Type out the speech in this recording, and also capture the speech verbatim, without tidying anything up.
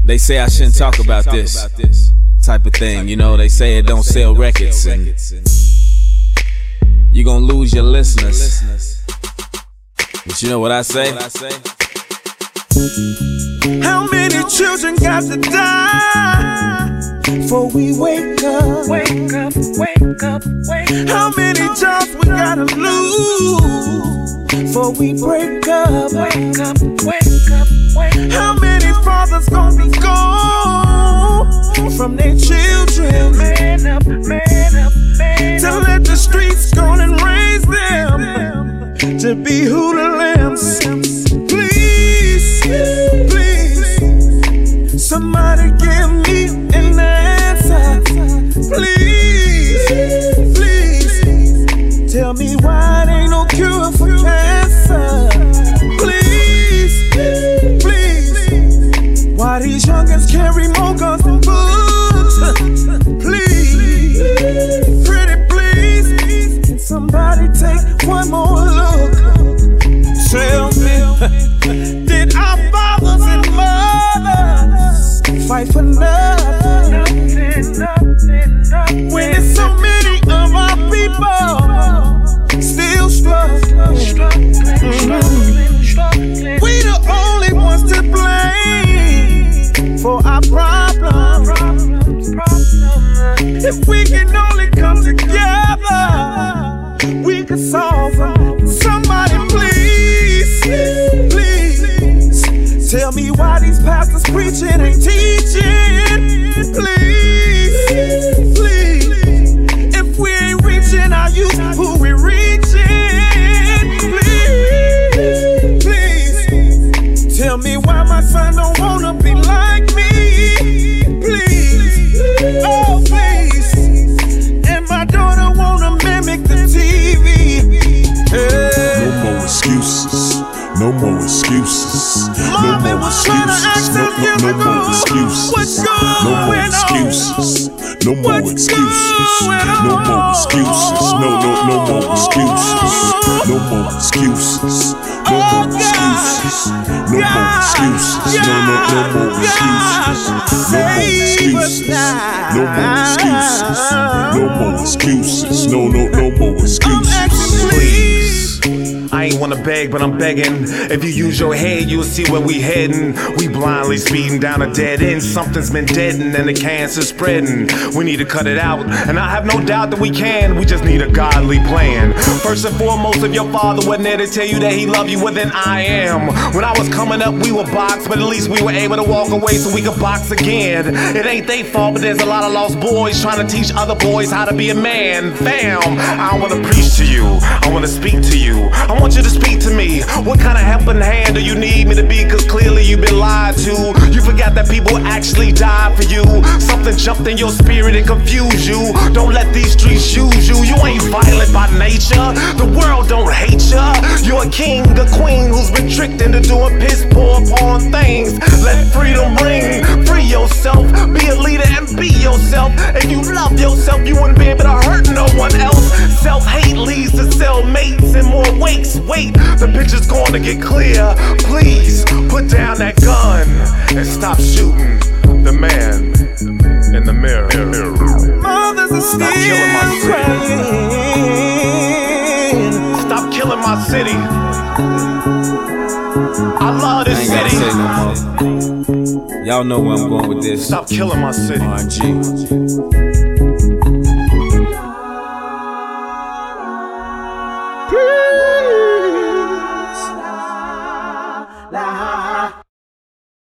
They say I shouldn't talk about this type of thing, you know. They say it don't sell records, and you gonna lose your listeners. But you know what I say? How many children got to die before we wake up? Wake up, wake up, wake up. How many jobs we gotta lose before we break up? Wake up, wake up, wake up. How many fathers gonna be gone from their children? Man up, man up, man up. To let the streets go and raise them to be who the lambs. Please, please, somebody give me an answer. Please, please, tell me why there ain't no cure for cancer. Please, please, why these youngins carry more guns than books? Please, pretty please, can somebody take one more look? Tell me, did our fathers and mothers fight for nothing? Nothing, nothing, nothing. When there's so many of our people still struggling, struggling, struggling, struggling. We the only ones to blame for our problems. Problems, problems. If we can only come together, we can solve them. Somebody please, please, tell me why these pastors preaching ain't teaching. Please, please, if we ain't reaching our youth, who we reaching? Please, please, tell me why my son don't wanna be like me. Please, oh please, and my daughter wanna mimic the T V. Hey. No more excuses. No more excuses. No more excuses. No, no, no more excuses. No more excuses. No more excuses. No more excuses. No, no, no more excuses. No more excuses. No more excuses. No more excuses. No, no, no more excuses. No more excuses. No more excuses. No more excuses. No, no, no more excuses. Please. I ain't wanna beg, but I'm begging. If you use your head, you'll see where we heading. We blindly speeding down a dead end. Something's been deadened and the cancer's spreading. We need to cut it out, and I have no doubt that we can. We just need a godly plan. First and foremost, if your father wasn't there to tell you that he loved you, well then I am. When I was coming up, we were boxed, but at least we were able to walk away so we could box again. It ain't they fault, but there's a lot of lost boys trying to teach other boys how to be a man. Fam, I wanna preach to you. I wanna speak to you. I want you to speak to me. What kind of helping hand do you need me to be? Cause clearly you've been lied to. You forgot that people actually died for you. Something jumped in your spirit and confused you. Don't let these streets use you. You ain't violent by nature. The world don't hate ya. You're a king, a queen who's been tricked into doing piss poor upon things. Let freedom ring. Free yourself. Be a leader and be yourself. If you love yourself, you wouldn't be able to hurt no one else. Self-hate leads to cellmates and more wakes. Wait, the picture's going to get clear. Please put down that gun and stop shooting the man in the mirror. Mothers are still killing my city. crying. Stop killing my city. I love this I ain't city. gotta say no more. Y'all know where I'm going with this. Stop killing my city. R G.